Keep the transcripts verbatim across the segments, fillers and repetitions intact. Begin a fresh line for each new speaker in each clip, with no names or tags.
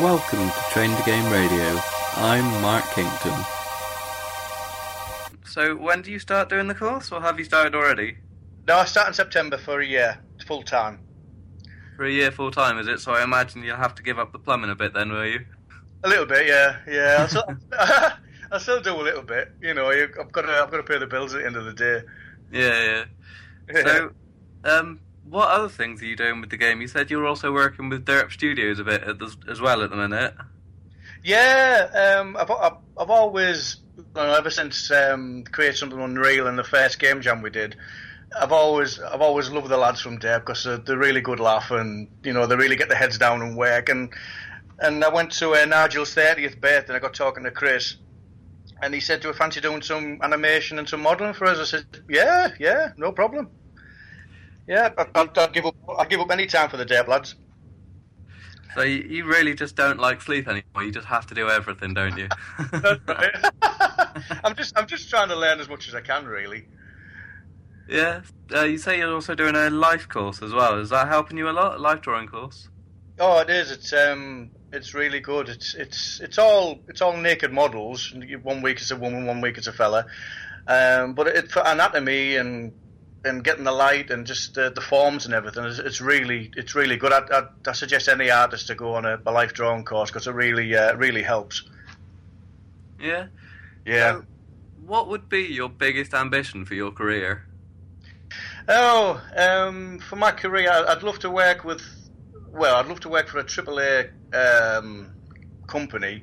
welcome to Train to Game Radio. I'm Mark Kington. So, when do you start doing the course, or have you started already?
No, I start in September for a year, full time.
For a year full time, is it? So I imagine you'll have to give up the plumbing a bit then, will you?
A little bit, yeah, yeah. I still, I still do a little bit. You know, I've got to, I've got to pay the bills at the end of the day.
Yeah, yeah. So, um, what other things are you doing with the game? You said you were also working with Derp Studios a bit as well at the minute.
Yeah, um, I've, I've, I've always, you know, ever since um, Create Something Unreal and the first game jam we did, I've always, I've always loved the lads from Derp because they're, they're really good laugh and, you know, they really get their heads down and work. And and I went to uh, Nigel's thirtieth birthday and I got talking to Chris. And he said, do we fancy doing some animation and some modelling for us? I said, yeah, yeah, no problem. Yeah, I'd, I'd, I'd give up. I'd give up any time for the Derp lads.
So you, you really just don't like sleep anymore. You just have to do everything, don't you?
That's right. I'm just, I'm just trying to learn as much as I can, really.
Yeah. Uh, you say you're also doing a life course as well. Is that helping you a lot? A life drawing course?
Oh, it is. It's um, it's really good. It's it's it's all it's all naked models. One week it's a woman, one week it's a fella. Um, but it, for anatomy and and getting the light and just uh, the forms and everything, it's, it's really it's really good. I, I, I suggest any artist to go on a, a life drawing course because it really uh, really helps.
Yeah.
Yeah.
So, what would be your biggest ambition for your career?
Oh, um, for my career, I'd love to work with. Well, I'd love to work for a triple A um, company,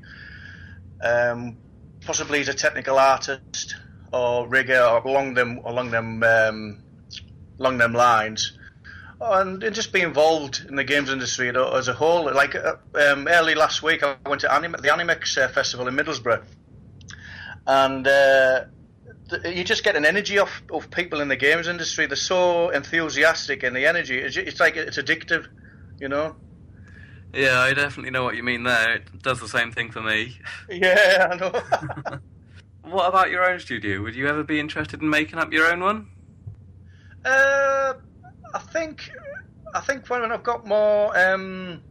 um, possibly as a technical artist or rigger, or along them along them um, along them lines, and, and just be involved in the games industry as a whole. Like uh, um, early last week, I went to Anim- the Animex uh, festival in Middlesbrough, and uh, th- you just get an energy off of people in the games industry. They're so enthusiastic, and the energy it's, it's like it's addictive. You know?
Yeah, I definitely know what you mean there. It does the same thing for me.
Yeah, I know.
What about your own studio? Would you ever be interested in making up your own one?
Uh, I think, I think when I've got more um,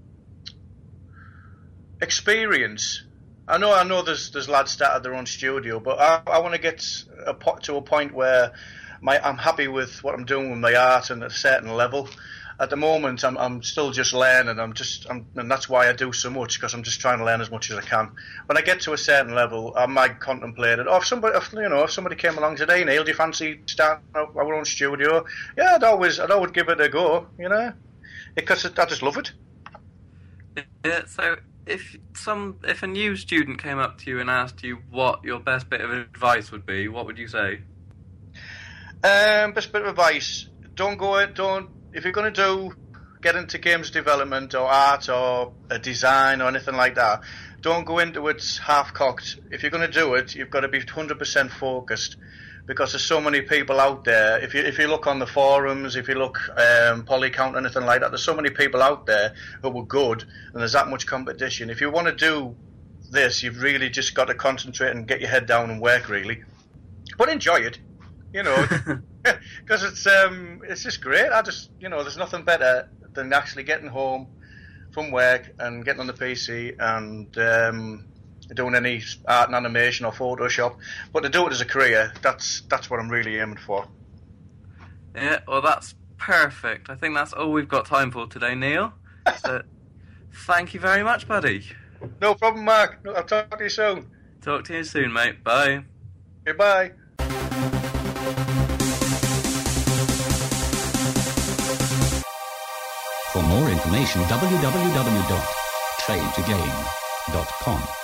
experience, I know, I know. There's there's lads started their own studio, but I, I want to get a po- to a point where my I'm happy with what I'm doing with my art and at a certain level. At the moment, I'm I'm still just learning. I'm just, I'm, and that's why I do so much because I'm just trying to learn as much as I can. When I get to a certain level, I might contemplate it. Or if somebody, if, you know, if somebody came along today, Neil, do you fancy starting our own studio? Yeah, I'd always, I'd always give it a go. You know, because I just love it.
Yeah. So if some, if a new student came up to you and asked you what your best bit of advice would be, what would you say?
Um, best bit of advice: don't go, don't. If you're going to do get into games development or art or a design or anything like that, don't go into it half-cocked. If you're going to do it, you've got to be one hundred percent focused because there's so many people out there. If you if you look on the forums, if you look um, Polycount or anything like that, there's so many people out there who are good and there's that much competition. If you want to do this, you've really just got to concentrate and get your head down and work, really. But enjoy it. You know, because it's um, it's just great. I just, you know, there's nothing better than actually getting home from work and getting on the P C and um, doing any art and animation or Photoshop. But to do it as a career, that's that's what I'm really aiming for.
Yeah, well, that's perfect. I think that's all we've got time for today, Neil. So, thank you very much, buddy.
No problem, Mark. I'll talk to you soon.
Talk to you soon, mate. Bye.
Goodbye.
For more information, w w w dot train to game dot com.